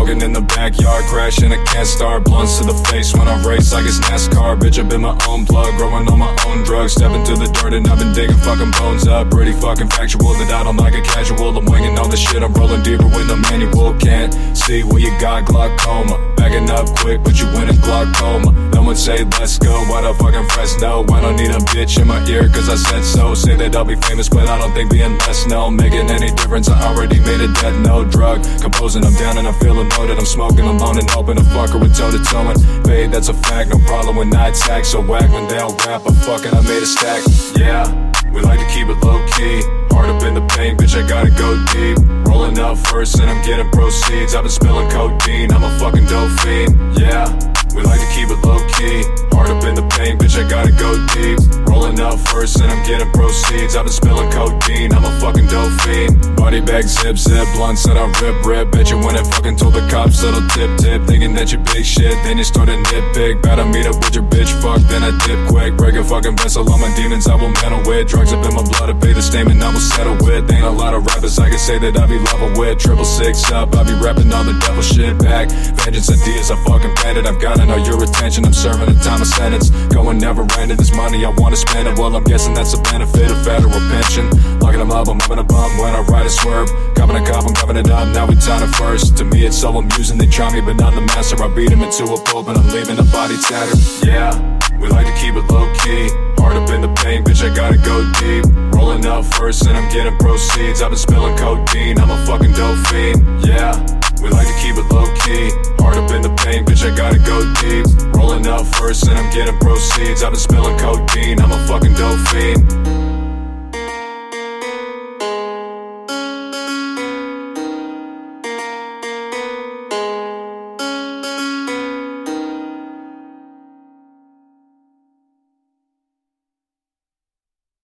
Smoking in the backyard, crashing, I can't start. Blunts to the face when I race like it's NASCAR. Bitch, I've been my own plug, growing on my own drugs. Stepping to the dirt and I've been digging fucking bones up. Pretty fucking factual that I don't like a casual. I'm winging all the shit, I'm rolling deeper with the manual. Can't see where you got glaucoma. Backing up quick, but you win in glaucoma. No one say let's go, why the fucking Fresno? I don't need a bitch in my ear cause I said so. Say that I'll be famous, but I don't think being less known making any difference. I already made a death note. Drug composing, I'm down and I'm feeling loaded. I'm smoking alone and open a fucker with toe to toe and fade, that's a fact. No problem when I attack, so whack when they all rap. But fucking I made a stack, yeah. We like to keep it low key. Hard up in the paint, bitch, I gotta go deep. Rolling up first and I'm getting proceeds. I've been spilling codeine, I'm a fucking dope fiend, yeah. We like to keep it low key. Hard up in the paint, bitch, I gotta go deep. Rolling up first and I'm getting proceeds. I've been spilling codeine, I'm a fucking dope fiend. Body bag zip zip, blunts that I rip. Bet you when I fucking told the cops that'll tip. Thinking that you big shit, then you started nitpick. Better meet up with your bitch, fuck, then I dip quick. Break a fucking vessel, all my demons I will meddle with. Drugs up in my blood, I pay the statement I will settle with. Ain't a lot of rappers I can say that I be level with. 666 up, I be rapping all the devil shit back. Vengeance ideas, I fucking planted. I've gotta know your attention, I'm serving a time of sentence. Going never ending, this money I wanna spend it. Well, I'm guessing that's a benefit of federal pension. Locking them up, I'm having a bum when I ride a swerve. Copping a cop, I'm copping it up, now we time it first. To me it's so amusing, they try me but not the master. I beat him into a pulp and I'm leaving the body tattered, yeah. We like to keep it low key. Hard up in the paint, bitch, I gotta go deep. Rolling up first and I'm getting proceeds. I've been spilling codeine, I'm a fucking dope fiend, yeah. We like to keep it low key. Hard up in the paint, bitch, I gotta go deep. Rolling up first and I'm getting proceeds. I've been spilling codeine, I'm a fucking dope fiend.